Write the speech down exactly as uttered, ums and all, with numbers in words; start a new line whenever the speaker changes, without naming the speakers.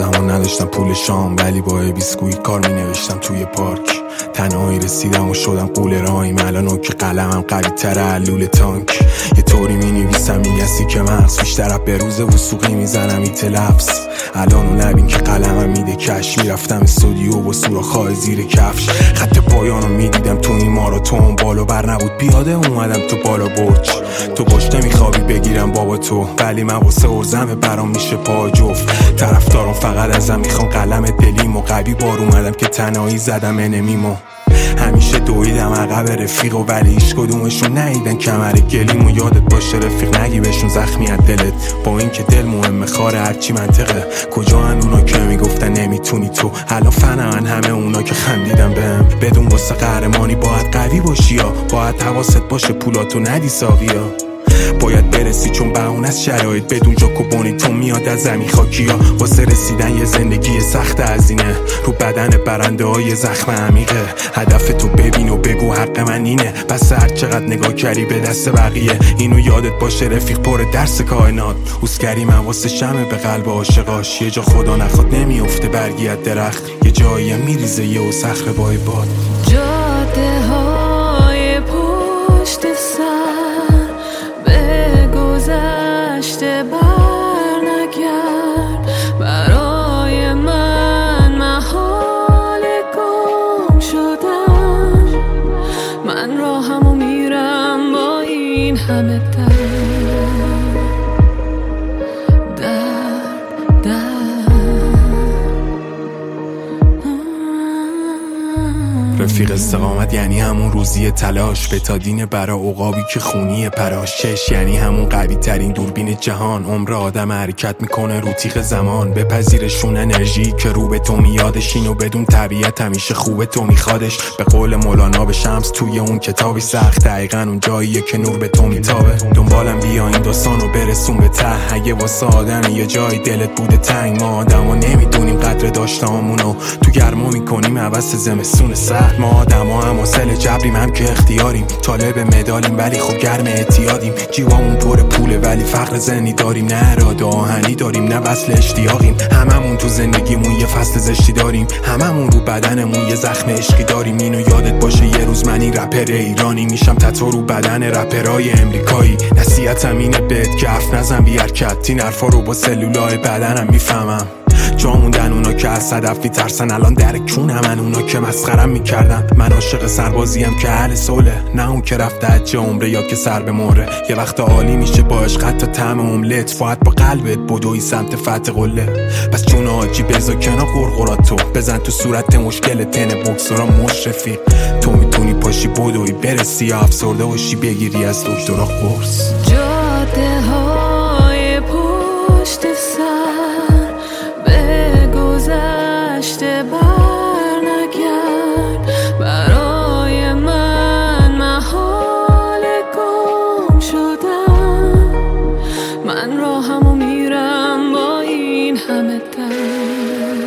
زمان نداشتم پول شام، ولی با بیسکویت کار می نوشتم توی پارک. تنهایی رسیدم و شدم قول رایم، الان که قلمم قوی تره لوله تانک. یه طوری می نویسم میگستی که مغز بیشتر به روز وسوقی میزنم ایت لفظ. الانو نبین که قلمم میده کش، میرفتم استودیو با سوراخ‌های زیر کفش. خط پایانو میدیدم تو این ماراتون، بالا بر نبود پیاده اومدم تو بالا برج. تو باش نمیخوابی بگیرم بابا تو، ولی من واسه ارزم برام میشه پا جفت. طرفدارم فقط ازم میخوان قلم دلیم و قوی بار اومدم که تنهایی زدم انمیمو. همیشه دویدم عقب رفیق و ولی هیچ کدومشون ندیدن کمر گلیم. و یادت باشه رفیق نگی بهشون زخمی از دلت، با این که دل مهمه خاره هرچی منطقه. کجا هن اونا که میگفتن نمیتونی تو، الان فنن همه اونا که خندیدن بهم. بدون واسه قهرمانی باید قوی باشی یا باید حواست باشه پولاتو ندی ساقیا. باید برسی چون بهونه از شرایط، بدون جاکوبونی تو میاد از زمین خاکیا. واسه رسیدن یه زندگی سخت هزینه، رو بدن برنده های زخم عمیقه. هدف تو ببین و بگو حق من اینه، بس هر چقدر نگاه کردی به دست بقیه. اینو یادت باشه رفیق پر درس کائنات، اوسکری من واسه شمه به قلب عاشقاش. یه جا خدا نخواد نمیفته برگی از درخت، یه جایی میریزه یه و صخره بای باد.
جاده های پشت سر گذشته بر نگرد، برای من محال گم شدن. من راهمو میرم با این همه درد درد درد.
رفیق استقامت یعنی همون روزی تلاش، بتادین برا عقابی که خونی پراش. چش یعنی همون قوی ترین دوربین جهان، عمر آدم حرکت میکنه رو تیغ زمان. بپذیرشون انرژی که رو به تو میادش، اینو بدون طبیعت همیشه خوبه تو میخوادش. به قول مولانا به شمس توی اون کتابی سخت، دقیقا اون جاییه که نور به تو میتابه. دنبالم بیا این داستانو برسون به ته، اگه واسه آدم یه جای دلت بوده تنگ. ما آدما نمیدونیم قدر داشتهامونو، تو گرما میکنیم عوض زمستون سخت. ما آدما هم حاصل جبریم هم که اختیاریم، طالب مدالیم ولی خب گرم اعتیادیم. جیبامون پر پوله ولی فقر ذهنی داریم، نه اراده آهنی داریم نه وصل اشتیاقیم. هممون تو زندگیمون یه فصل زشتی داریم، هممون رو بدنمون یه زخم عشقی داریم. اینو یادت باشه یه روز من این رپر ایرانی میشم تتو رو بدن رپرای امریکایی. نصیحتم اینه بهت که حرف نزن بی حرکت، این حرفا رو با سلولای بدنم میفهمم. جا موندن اونا که از صدف میترسن، الان در کونمن اونا که مسخرم میکردن. من عاشق سربازیم که اهل صلح، نه اون که رفته حج عمره یا که سر به مهره. یه وقت عالی میشه با عشق حتی طعم املت، باید با قلبت بدوی سمت فتح قله. پس جون حاجی بذار کنار قرقراتو، بزن تو صورت مشکل تن بوکسورا مشرفی. تو میتونی پاشی بدوی برسی یا افسرده باشی بگیری از دکترا قرص.
جاده های پشت سر گذشته بر نگرد، برای من محال گم شدن. من راهمو میرم با این همه درد.